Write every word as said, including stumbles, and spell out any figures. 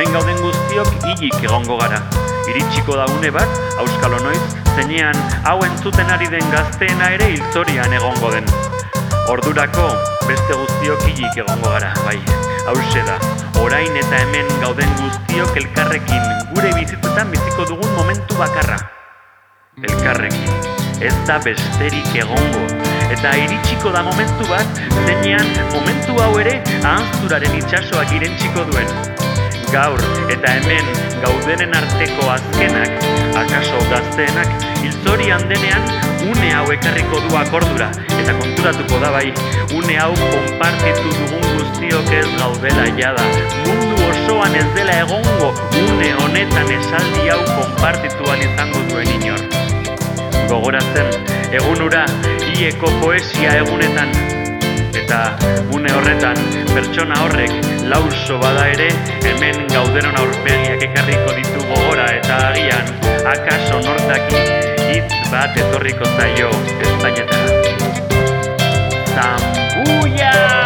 hemen gauden guztiok hilik egongo gara. Iritsiko da une bat, auskalo noiz, zeinean hau entzuten ari den gazteena ere hiltzorian egongo den. Ordurako beste guztiok hilik egongo gara, bai, hauxe da. Orain eta hemen gauden guztiok elkarrekin gure bizitzetan biziko dugun momentu bakarra. Elkarrekin, ez da besterik egongo. Eta iritsiko da momentu bat, zeinean momentu hau ere ahanzturaren itsasoak irentsiko duen. Gaur eta hemen gaudenen arteko azkenak, akaso gazteenak, hiltzorian denean une hau ekarriko du akordura. Eta konturatuko da bai, une hau konpartitu dugun guztiok ez gaudela jada. Mundu osoan ez dela egongo, une honetan esaldi hau konpartituan izango duen inor. Gogoratzen, egunura, hieko poesia egunetan. Eta une horretan, pertsona horrek lauso bada ere, hemen gaudenon aurpegiak ekarriko ditu gogora eta agian, akaso nortaki, hitz bat etorriko zaio ezpainetara. Zambuia!